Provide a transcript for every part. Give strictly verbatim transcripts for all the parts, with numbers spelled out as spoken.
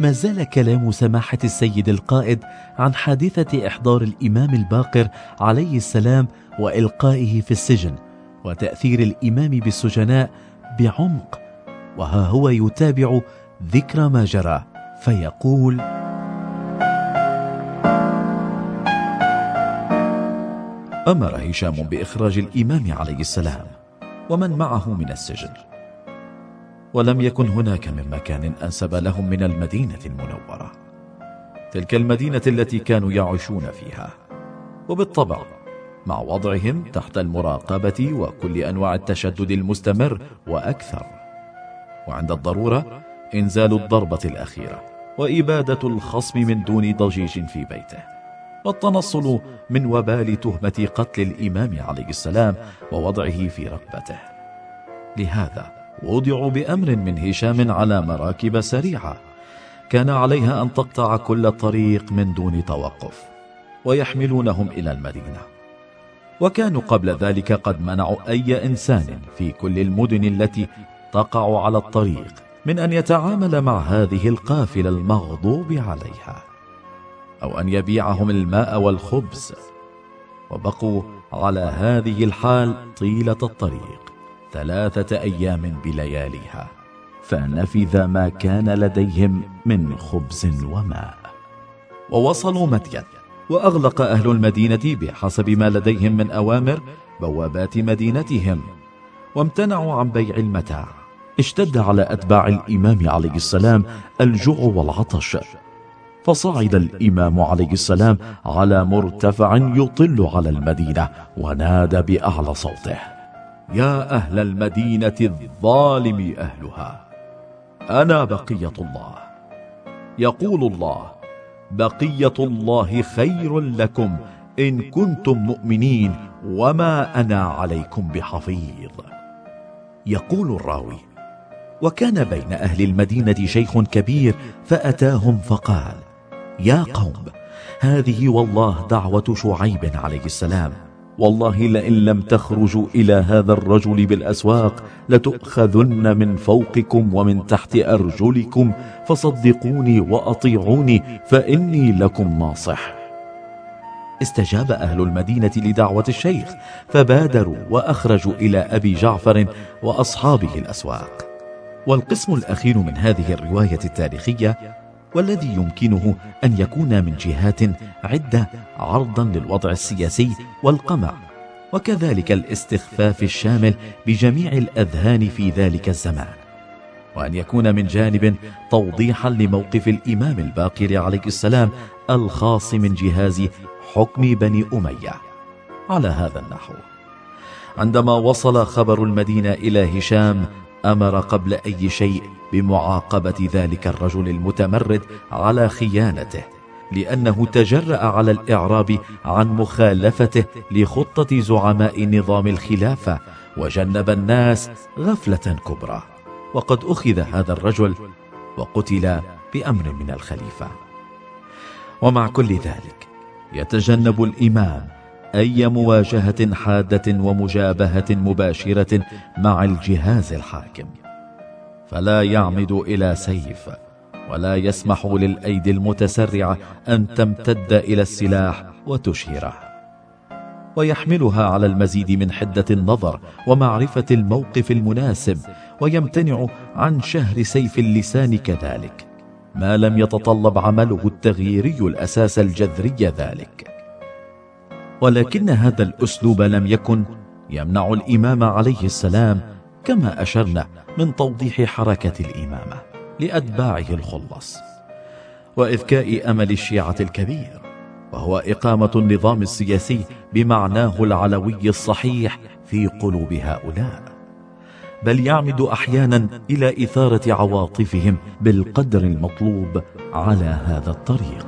ما زال كلام سماحة السيد القائد عن حادثة إحضار الإمام الباقر عليه السلام وإلقائه في السجن وتأثير الإمام بالسجناء بعمق، وها هو يتابع ذكر ما جرى فيقول: أمر هشام بإخراج الإمام عليه السلام ومن معه من السجن، ولم يكن هناك من مكان أنسب لهم من المدينة المنورة، تلك المدينة التي كانوا يعيشون فيها، وبالطبع مع وضعهم تحت المراقبة وكل أنواع التشدد المستمر وأكثر، وعند الضرورة إنزال الضربة الأخيرة وإبادة الخصم من دون ضجيج في بيته، والتنصل من وبال تهمة قتل الإمام عليه السلام ووضعه في رقبته. لهذا وضعوا بأمر من هشام على مراكب سريعة كان عليها أن تقطع كل طريق من دون توقف ويحملونهم إلى المدينة. وكانوا قبل ذلك قد منعوا أي إنسان في كل المدن التي تقع على الطريق من أن يتعامل مع هذه القافلة المغضوب عليها أو أن يبيعهم الماء والخبز، وبقوا على هذه الحال طيلة الطريق ثلاثة أيام بلياليها، فنفذ ما كان لديهم من خبز وماء. ووصلوا مدين، وأغلق أهل المدينة بحسب ما لديهم من أوامر بوابات مدينتهم، وامتنعوا عن بيع المتاع. اشتد على أتباع الإمام عليه السلام الجوع والعطش، فصعد الإمام عليه السلام على مرتفع يطل على المدينة ونادى بأعلى صوته: يا أهل المدينة الظالم أهلها، أنا بقية الله. يقول الله: بقية الله خير لكم إن كنتم مؤمنين وما أنا عليكم بحفيظ. يقول الراوي: وكان بين أهل المدينة شيخ كبير فأتاهم فقال: يا قوم، هذه والله دعوة شعيب عليه السلام، والله لئن لم تخرجوا إلى هذا الرجل بالأسواق لتؤخذن من فوقكم ومن تحت أرجلكم، فصدقوني وأطيعوني فإني لكم ناصح. استجاب أهل المدينة لدعوة الشيخ فبادروا وأخرجوا إلى أبي جعفر وأصحابه الأسواق. والقسم الأخير من هذه الرواية التاريخية، والذي يمكنه أن يكون من جهات عدة عرضا للوضع السياسي والقمع، وكذلك الاستخفاف الشامل بجميع الأذهان في ذلك الزمان، وأن يكون من جانب توضيحا لموقف الإمام الباقر عليه السلام الخاص من جهاز حكم بني أمية. على هذا النحو، عندما وصل خبر المدينة إلى هشام أمر قبل أي شيء بمعاقبة ذلك الرجل المتمرد على خيانته، لأنه تجرأ على الإعراب عن مخالفته لخطة زعماء نظام الخلافة وجنب الناس غفلة كبرى. وقد أخذ هذا الرجل وقتل بأمر من الخليفة. ومع كل ذلك يتجنب الإمام أي مواجهة حادة ومجابهة مباشرة مع الجهاز الحاكم، فلا يعمد إلى سيف ولا يسمح للأيدي المتسرعة أن تمتد إلى السلاح وتشهره، ويحملها على المزيد من حدة النظر ومعرفة الموقف المناسب، ويمتنع عن شهر سيف اللسان كذلك، ما لم يتطلب عمله التغييري الأساس الجذري ذلك. ولكن هذا الأسلوب لم يكن يمنع الإمام عليه السلام، كما أشرنا، من توضيح حركة الإمامة لأتباعه الخلص وإذكاء أمل الشيعة الكبير، وهو إقامة النظام السياسي بمعناه العلوي الصحيح في قلوب هؤلاء، بل يعمد أحيانا إلى إثارة عواطفهم بالقدر المطلوب على هذا الطريق.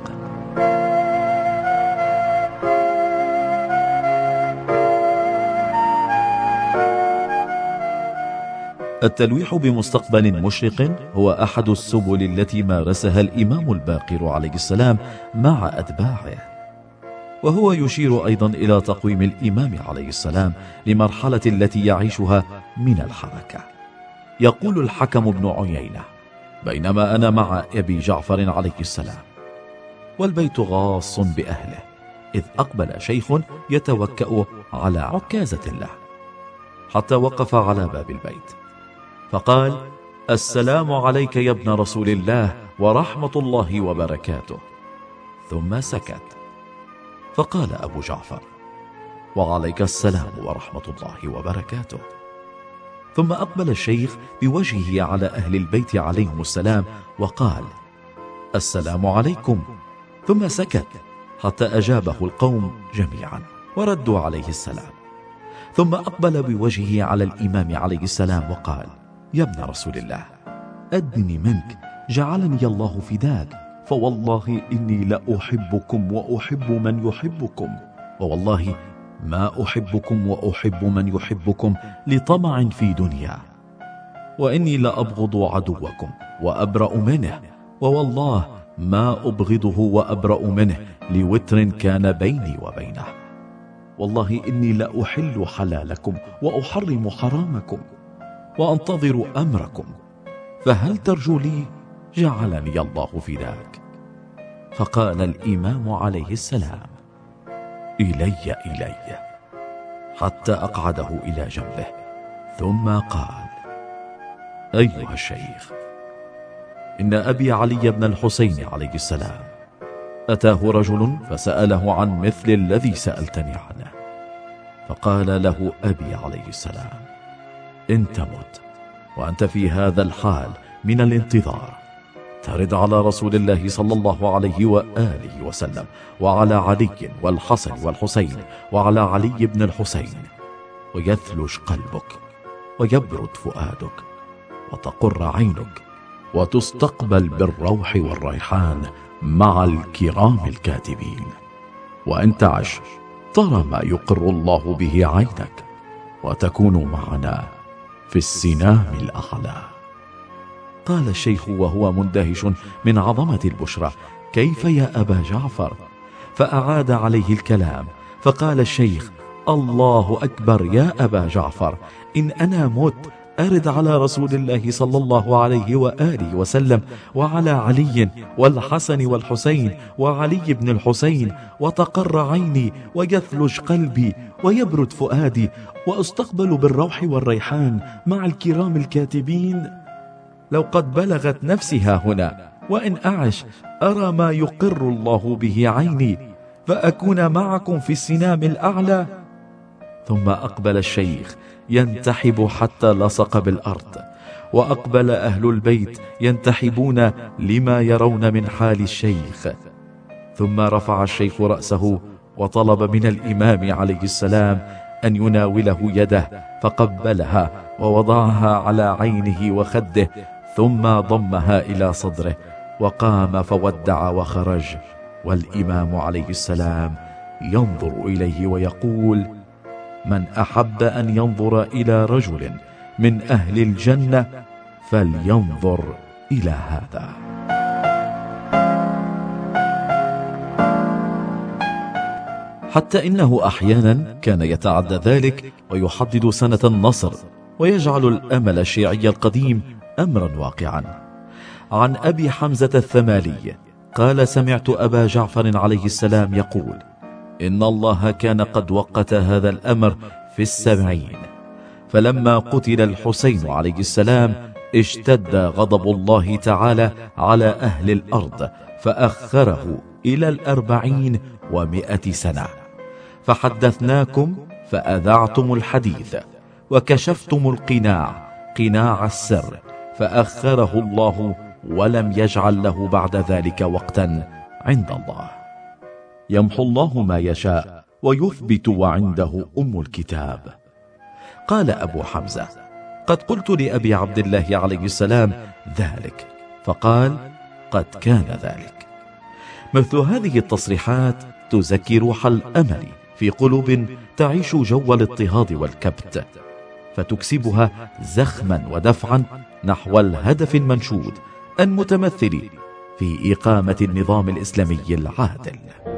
التلويح بمستقبل مشرق هو أحد السبل التي مارسها الإمام الباقر عليه السلام مع أتباعه، وهو يشير أيضا إلى تقويم الإمام عليه السلام لمرحلة التي يعيشها من الحركة. يقول الحكم بن عيينة: بينما أنا مع أبي جعفر عليه السلام والبيت غاص بأهله، إذ أقبل شيخ يتوكأ على عكازة له حتى وقف على باب البيت فقال: السلام عليك يا ابن رسول الله ورحمة الله وبركاته. ثم سكت. فقال أبو جعفر: وعليك السلام ورحمة الله وبركاته. ثم أقبل الشيخ بوجهه على أهل البيت عليهم السلام وقال: السلام عليكم. ثم سكت حتى أجابه القوم جميعا وردوا عليه السلام. ثم أقبل بوجهه على الإمام عليه السلام وقال: يا ابن رسول الله، أدني منك جعلني الله فداك، فوالله إني لأحبكم وأحب من يحبكم، ووالله ما أحبكم وأحب من يحبكم لطمع في دنيا، وإني لأبغض عدوكم وأبرأ منه، ووالله ما أبغضه وأبرأ منه لوتر كان بيني وبينه، والله إني لأحل حلالكم وأحرم حرامكم وأنتظر أمركم، فهل ترجو لي جعلني الله فداك. فقال الإمام عليه السلام: إلي إلي، حتى أقعده إلى جنبه، ثم قال: أيها الشيخ، إن أبي علي بن الحسين عليه السلام أتاه رجل فسأله عن مثل الذي سألتني عنه، فقال له أبي عليه السلام: إن تمت وأنت في هذا الحال من الانتظار ترد على رسول الله صلى الله عليه وآله وسلم وعلى علي والحسن والحسين وعلى علي بن الحسين، ويثلج قلبك ويبرد فؤادك وتقر عينك وتستقبل بالروح والريحان مع الكرام الكاتبين، وإن تعش ترى ما يقر الله به عينك وتكون معنا في السنام الأعلى. قال الشيخ وهو مندهش من عظمة البشرى: كيف يا أبا جعفر؟ فأعاد عليه الكلام، فقال الشيخ: الله أكبر يا أبا جعفر، إن أنا مت أرد على رسول الله صلى الله عليه وآله وسلم وعلى علي والحسن والحسين وعلي بن الحسين، وتقر عيني ويثلج قلبي ويبرد فؤادي وأستقبل بالروح والريحان مع الكرام الكاتبين. لو قد بلغت نفسها هنا، وإن أعش أرى ما يقر الله به عيني فأكون معكم في السنام الأعلى. ثم أقبل الشيخ ينتحب حتى لصق بالأرض، وأقبل أهل البيت ينتحبون لما يرون من حال الشيخ. ثم رفع الشيخ رأسه وطلب من الإمام عليه السلام أن يناوله يده، فقبلها ووضعها على عينه وخده، ثم ضمها إلى صدره وقام فودع وخرج، والإمام عليه السلام ينظر إليه ويقول: من أحب أن ينظر إلى رجل من أهل الجنة فلينظر إلى هذا. حتى إنه أحيانا كان يتعدى ذلك ويحدد سنة النصر ويجعل الأمل الشيعي القديم أمرا واقعا. عن أبي حمزة الثمالي قال: سمعت أبا جعفر عليه السلام يقول: إن الله كان قد وقت هذا الأمر في السبعين، فلما قتل الحسين عليه السلام اشتد غضب الله تعالى على أهل الأرض فأخره إلى الأربعين ومائة سنة، فحدثناكم فأذعتم الحديث وكشفتم القناع قناع السر، فأخره الله ولم يجعل له بعد ذلك وقتا عند الله. يمحو الله ما يشاء ويثبت وعنده أم الكتاب. قال أبو حمزة: قد قلت لأبي عبد الله عليه السلام ذلك، فقال: قد كان ذلك. مثل هذه التصريحات تزكي روح الأمل في قلوب تعيش جو الاضطهاد والكبت، فتكسبها زخما ودفعا نحو الهدف المنشود المتمثل في إقامة النظام الإسلامي العادل.